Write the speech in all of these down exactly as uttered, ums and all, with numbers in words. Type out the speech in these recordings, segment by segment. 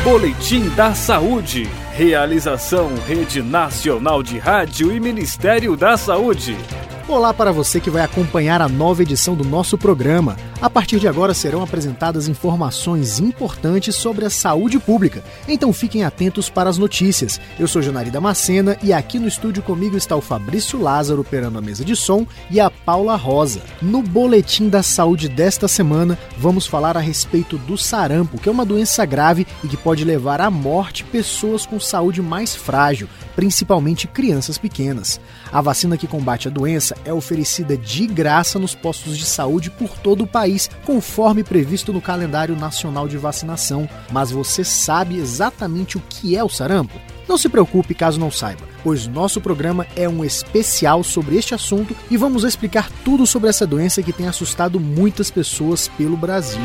Boletim da Saúde. Realização Rede Nacional de Rádio e Ministério da Saúde. Olá para você que vai acompanhar a nova edição do nosso programa. A partir de agora serão apresentadas informações importantes sobre a saúde pública. Então fiquem atentos para as notícias. Eu sou Janari Damascena e aqui no estúdio comigo está o Fabrício Lázaro operando a mesa de som e a Paula Rosa. No Boletim da Saúde desta semana, vamos falar a respeito do sarampo, que é uma doença grave e que pode levar à morte pessoas com saúde mais frágil, principalmente crianças pequenas. A vacina que combate a doença é oferecida de graça nos postos de saúde por todo o país, conforme previsto no calendário nacional de vacinação. Mas você sabe exatamente o que é o sarampo? Não se preocupe caso não saiba, pois nosso programa é um especial sobre este assunto e vamos explicar tudo sobre essa doença que tem assustado muitas pessoas pelo Brasil.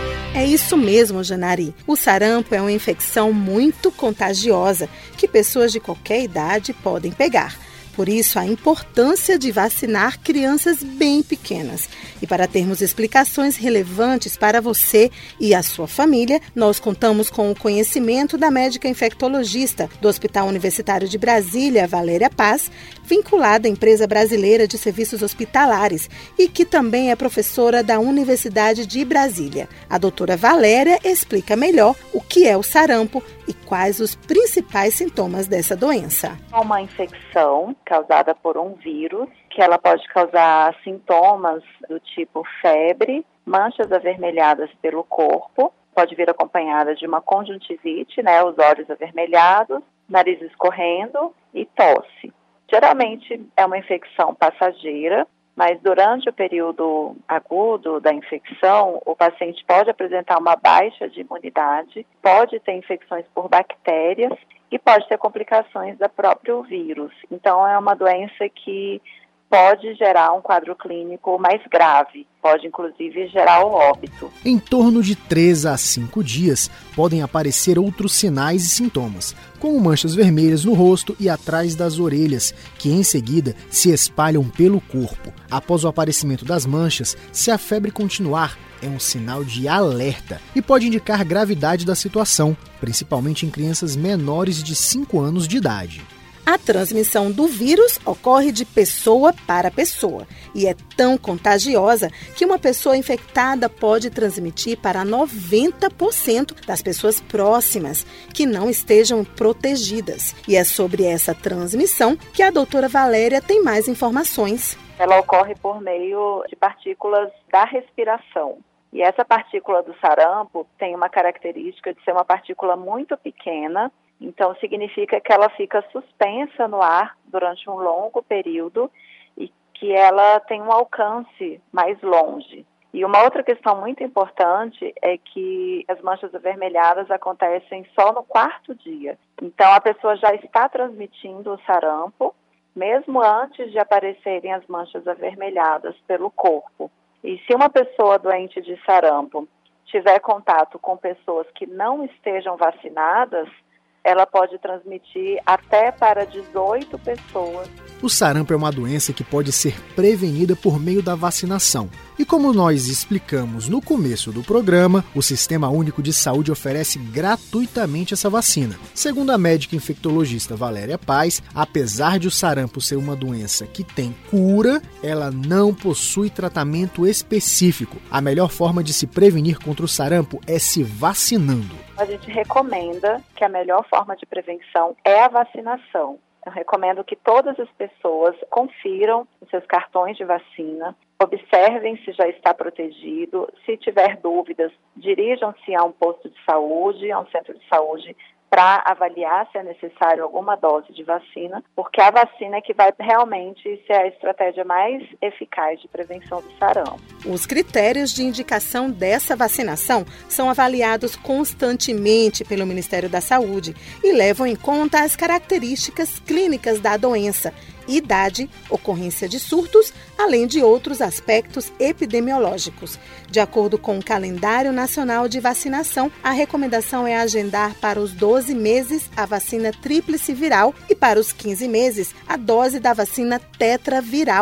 É isso mesmo, Janari. O sarampo é uma infecção muito contagiosa que pessoas de qualquer idade podem pegar. Por isso, a importância de vacinar crianças bem pequenas. E para termos explicações relevantes para você e a sua família, nós contamos com o conhecimento da médica infectologista do Hospital Universitário de Brasília, Valéria Paz, vinculada à Empresa Brasileira de Serviços Hospitalares e que também é professora da Universidade de Brasília. A doutora Valéria explica melhor o que é o sarampo e quais os principais sintomas dessa doença. É uma infecção causada por um vírus, que ela pode causar sintomas do tipo febre, manchas avermelhadas pelo corpo, pode vir acompanhada de uma conjuntivite, né, os olhos avermelhados, nariz escorrendo e tosse. Geralmente é uma infecção passageira, mas durante o período agudo da infecção, o paciente pode apresentar uma baixa de imunidade, pode ter infecções por bactérias e pode ter complicações do próprio vírus. Então, é uma doença que pode gerar um quadro clínico mais grave, pode inclusive gerar o óbito. Em torno de três a cinco dias, podem aparecer outros sinais e sintomas, como manchas vermelhas no rosto e atrás das orelhas, que em seguida se espalham pelo corpo. Após o aparecimento das manchas, se a febre continuar, é um sinal de alerta e pode indicar gravidade da situação, principalmente em crianças menores de cinco anos de idade. A transmissão do vírus ocorre de pessoa para pessoa e é tão contagiosa que uma pessoa infectada pode transmitir para noventa por cento das pessoas próximas que não estejam protegidas. E é sobre essa transmissão que a doutora Valéria tem mais informações. Ela ocorre por meio de partículas da respiração. E essa partícula do sarampo tem uma característica de ser uma partícula muito pequena. Então, significa que ela fica suspensa no ar durante um longo período e que ela tem um alcance mais longe. E uma outra questão muito importante é que as manchas avermelhadas acontecem só no quarto dia. Então, a pessoa já está transmitindo o sarampo, mesmo antes de aparecerem as manchas avermelhadas pelo corpo. E se uma pessoa doente de sarampo tiver contato com pessoas que não estejam vacinadas, ela pode transmitir até para dezoito pessoas. O sarampo é uma doença que pode ser prevenida por meio da vacinação. E como nós explicamos no começo do programa, o Sistema Único de Saúde oferece gratuitamente essa vacina. Segundo a médica infectologista Valéria Paz, apesar de o sarampo ser uma doença que tem cura, ela não possui tratamento específico. A melhor forma de se prevenir contra o sarampo é se vacinando. A gente recomenda que a melhor forma de prevenção é a vacinação. Eu recomendo que todas as pessoas confiram os seus cartões de vacina, observem se já está protegido. Se tiver dúvidas, dirijam-se a um posto de saúde, a um centro de saúde, para avaliar se é necessário alguma dose de vacina, porque a vacina é que vai realmente ser a estratégia mais eficaz de prevenção do sarampo. Os critérios de indicação dessa vacinação são avaliados constantemente pelo Ministério da Saúde e levam em conta as características clínicas da doença, idade, ocorrência de surtos, além de outros aspectos epidemiológicos. De acordo com o calendário nacional de vacinação, a recomendação é agendar para os doze meses a vacina tríplice viral e para os quinze meses a dose da vacina tetraviral,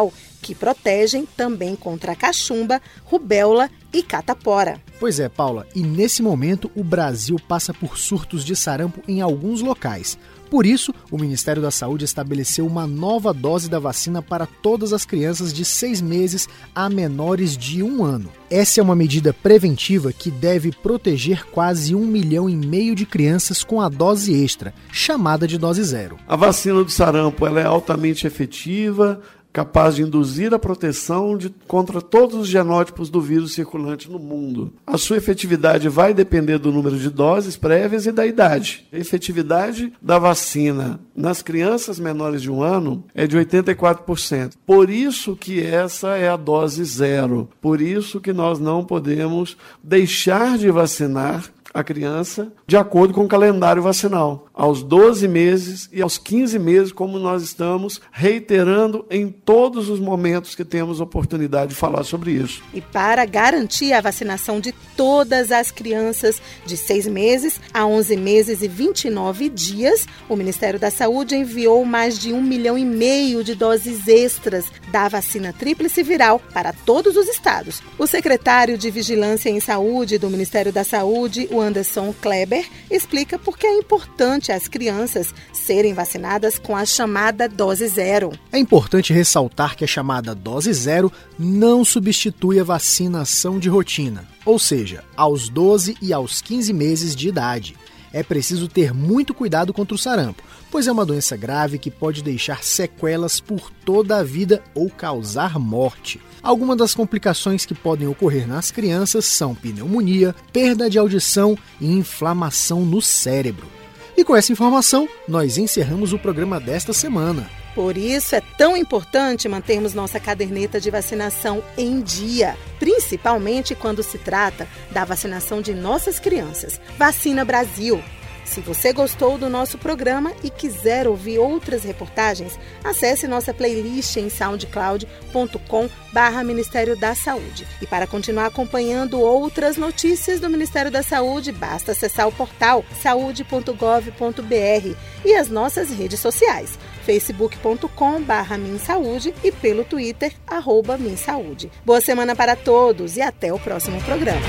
que protegem também contra a cachumba, rubéola e catapora. Pois é, Paula, e nesse momento o Brasil passa por surtos de sarampo em alguns locais. Por isso, o Ministério da Saúde estabeleceu uma nova dose da vacina para todas as crianças de seis meses a menores de um ano. Essa é uma medida preventiva que deve proteger quase um milhão e meio de crianças com a dose extra, chamada de dose zero. A vacina do sarampo ela é altamente efetiva, capaz de induzir a proteção de, contra todos os genótipos do vírus circulante no mundo. A sua efetividade vai depender do número de doses prévias e da idade. A efetividade da vacina nas crianças menores de um ano é de oitenta e quatro por cento. Por isso que essa é a dose zero. Por isso que nós não podemos deixar de vacinar a criança de acordo com o calendário vacinal, aos doze meses e aos quinze meses, como nós estamos reiterando em todos os momentos que temos oportunidade de falar sobre isso. E para garantir a vacinação de todas as crianças de seis meses a onze meses e vinte e nove dias, o Ministério da Saúde enviou mais de um milhão e meio de doses extras da vacina tríplice viral para todos os estados. O secretário de Vigilância em Saúde do Ministério da Saúde, o Anderson Kleber, explica por que é importante as crianças serem vacinadas com a chamada dose zero. É importante ressaltar que a chamada dose zero não substitui a vacinação de rotina, ou seja, aos doze e aos quinze meses de idade. É preciso ter muito cuidado contra o sarampo, pois é uma doença grave que pode deixar sequelas por toda a vida ou causar morte. Algumas das complicações que podem ocorrer nas crianças são pneumonia, perda de audição e inflamação no cérebro. E com essa informação, nós encerramos o programa desta semana. Por isso é tão importante mantermos nossa caderneta de vacinação em dia, principalmente quando se trata da vacinação de nossas crianças. Vacina Brasil! Se você gostou do nosso programa e quiser ouvir outras reportagens, acesse nossa playlist em soundcloud ponto com barra Ministério da Saúde. E para continuar acompanhando outras notícias do Ministério da Saúde, basta acessar o portal saúde ponto gov ponto br e as nossas redes sociais, facebook ponto com barra Minsaúde e pelo Twitter, arroba Minsaúde. Boa semana para todos e até o próximo programa.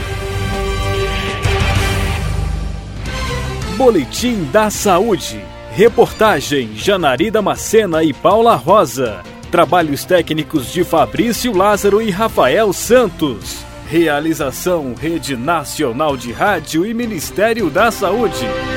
Boletim da Saúde. Reportagem Janari Damascena e Paula Rosa. Trabalhos técnicos de Fabrício Lázaro e Rafael Santos. Realização Rede Nacional de Rádio e Ministério da Saúde.